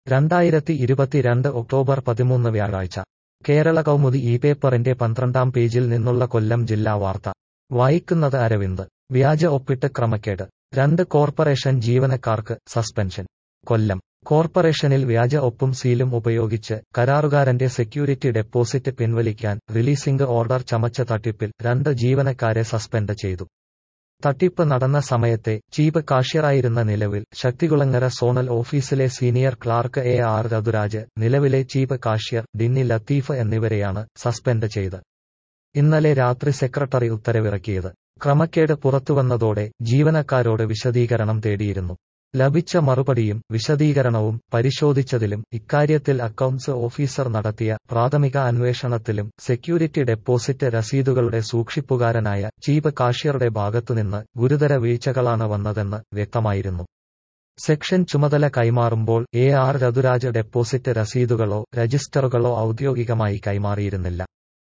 2022 October 13 വ്യാഴാഴ്ച കേരള കൗമുദി പേപ്പറിന്റെ 12-ാം പേജിൽ നിന്നുള്ള കൊല്ലം ജില്ലാ വാർത്ത വായിക്കുന്നത് അരവിന്ദ്. വ്യാജ ഒപ്പിട്ട് ക്രമക്കേട്, 2 കോർപ്പറേഷൻ ജീവനക്കാർക്ക് സസ്പെൻഷൻ. കൊല്ലം കോർപ്പറേഷനിൽ വ്യാജ ഒപ്പും സീലും ഉപയോഗിച്ച് കരാറുകാരന്റെ സെക്യൂരിറ്റി ഡെപ്പോസിറ്റ് പിൻവലിക്കാൻ റിലീസിംഗ് ഓർഡർ ചമച്ച തട്ടിപ്പിൽ 2 ജീവനക്കാരെ സസ്പെൻഡ് ചെയ്തു. തട്ടിപ്പ് നടന്ന സമയത്തെ ചീഫ് കാഷ്യറായിരുന്ന നിലവിൽ ശക്തികുളങ്ങര സോണൽ ഓഫീസിലെ സീനിയർ ക്ലാർക്ക് AR രഘുരാജ്, നിലവിലെ ചീഫ് കാഷ്യർ ഡിന്നി ലത്തീഫ് എന്നിവരെയാണ് സസ്പെൻഡ് ചെയ്ത് ഇന്നലെ രാത്രി സെക്രട്ടറി ഉത്തരവിറക്കിയത്. ക്രമക്കേട് പുറത്തുവന്നതോടെ ജീവനക്കാരോട് വിശദീകരണം തേടിയിരുന്നു. ലഭിച്ച മറുപടിയും വിശദീകരണവും പരിശോധിച്ചതിലും ഇക്കാര്യത്തിൽ അക്കൗണ്ട്സ് ഓഫീസർ നടത്തിയ പ്രാഥമിക അന്വേഷണത്തിലും സെക്യൂരിറ്റി ഡെപ്പോസിറ്റ് രസീതുകളുടെ സൂക്ഷിപ്പുകാരനായ ചീഫ് കാഷ്യറുടെ ഭാഗത്തുനിന്ന് ഗുരുതര വീഴ്ചകളാണ് വന്നതെന്ന് വ്യക്തമായിരുന്നു. സെക്ഷൻ ചുമതല കൈമാറുമ്പോൾ AR രഘുരാജ് ഡെപ്പോസിറ്റ് രസീതുകളോ രജിസ്റ്ററുകളോ ഔദ്യോഗികമായി കൈമാറിയിരുന്നില്ല.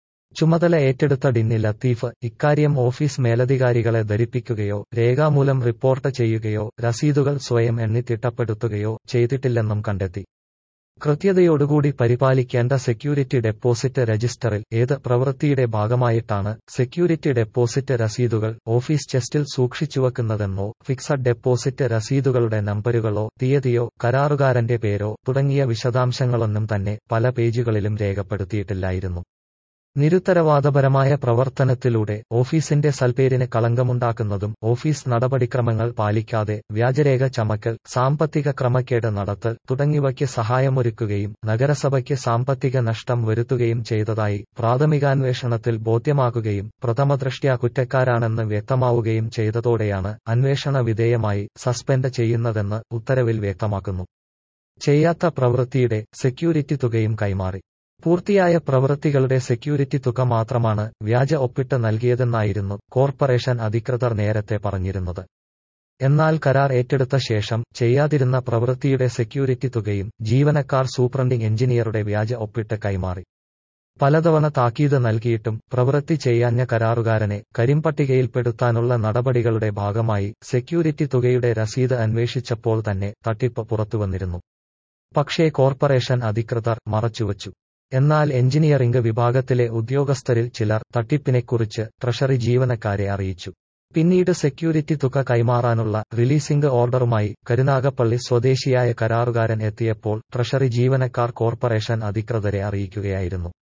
ചുമതല ഏറ്റെടുത്ത ഡിന്നി ലത്തീഫ് ഇക്കാര്യം ഓഫീസ് മേലധികാരികളെ ധരിപ്പിക്കുകയോ രേഖാമൂലം റിപ്പോർട്ട് ചെയ്യുകയോ രസീതുകൾ സ്വയം എണ്ണി തിട്ടപ്പെടുത്തുകയോ ചെയ്തിട്ടില്ലെന്നും കണ്ടെത്തി. കൃത്യതയോടുകൂടി പരിപാലിക്കേണ്ട സെക്യൂരിറ്റി ഡെപ്പോസിറ്റ് രജിസ്റ്ററിൽ ഏത് പ്രവൃത്തിയുടെ ഭാഗമായിട്ടാണ് സെക്യൂരിറ്റി ഡെപ്പോസിറ്റ് രസീതുകൾ ഓഫീസ് ചെസ്റ്റിൽ സൂക്ഷിച്ചുവെക്കുന്നതെന്നോ ഫിക്സഡ് ഡെപ്പോസിറ്റ് രസീതുകളുടെ നമ്പരുകളോ തീയതിയോ കരാറുകാരന്റെ പേരോ തുടങ്ങിയ വിശദാംശങ്ങളൊന്നും തന്നെ പല പേജുകളിലും രേഖപ്പെടുത്തിയിട്ടില്ലായിരുന്നു. നിരുത്തരവാദപരമായ പ്രവർത്തനത്തിലൂടെ ഓഫീസിന്റെ സൽപ്പേരിന് കളങ്കമുണ്ടാക്കുന്നതും ഓഫീസ് നടപടിക്രമങ്ങൾ പാലിക്കാതെ വ്യാജരേഖ ചമക്കൽ, സാമ്പത്തിക ക്രമക്കേട് നടത്തൽ തുടങ്ങിയവയ്ക്ക് സഹായമൊരുക്കുകയും നഗരസഭയ്ക്ക് സാമ്പത്തിക നഷ്ടം വരുത്തുകയും ചെയ്തതായി പ്രാഥമികാന്വേഷണത്തിൽ ബോധ്യമാകുകയും പ്രഥമദൃഷ്ട്യാ കുറ്റക്കാരാണെന്ന് വ്യക്തമാവുകയും ചെയ്തതോടെയാണ് അന്വേഷണ വിധേയമായി സസ്പെൻഡ് ചെയ്യുന്നതെന്ന് ഉത്തരവിൽ വ്യക്തമാക്കുന്നു. ചെയ്യാത്ത പ്രവൃത്തിയുടെ സെക്യൂരിറ്റി തുകയും കൈമാറി. പൂർത്തിയായ പ്രവൃത്തികളുടെ സെക്യൂരിറ്റി തുക മാത്രമാണ് വ്യാജ ഒപ്പിട്ട് നൽകിയതെന്നായിരുന്നു കോർപ്പറേഷൻ അധികൃതർ നേരത്തെ പറഞ്ഞിരുന്നത്. എന്നാൽ കരാർ ഏറ്റെടുത്ത ശേഷം ചെയ്യാതിരുന്ന പ്രവൃത്തിയുടെ സെക്യൂരിറ്റി തുകയും ജീവനക്കാർ സൂപ്രണ്ടിംഗ് എഞ്ചിനീയറുടെ വ്യാജ ഒപ്പിട്ട് കൈമാറി. പലതവണ താക്കീത് നൽകിയിട്ടും പ്രവൃത്തി ചെയ്യാഞ്ഞ കരാറുകാരനെ കരിമ്പട്ടികയിൽപ്പെടുത്താനുള്ള നടപടികളുടെ ഭാഗമായി സെക്യൂരിറ്റി തുകയുടെ രസീത് അന്വേഷിച്ചപ്പോൾ തന്നെ തട്ടിപ്പ് പുറത്തുവന്നിരുന്നു. പക്ഷേ കോർപ്പറേഷൻ അധികൃതർ മറച്ചുവച്ചു. എന്നാൽ എഞ്ചിനീയറിംഗ് വിഭാഗത്തിലെ ഉദ്യോഗസ്ഥരിൽ ചിലർ തട്ടിപ്പിനെക്കുറിച്ച് ട്രഷറി ജീവനക്കാരെ അറിയിച്ചു. പിന്നീട് സെക്യൂരിറ്റി തുക കൈമാറാനുള്ള റിലീസിംഗ് ഓർഡറുമായി കരുനാഗപ്പള്ളി സ്വദേശിയായ കരാറുകാരൻ എത്തിയപ്പോൾ ട്രഷറി ജീവനക്കാർ കോർപ്പറേഷൻ അധികൃതരെ അറിയിക്കുകയായിരുന്നു.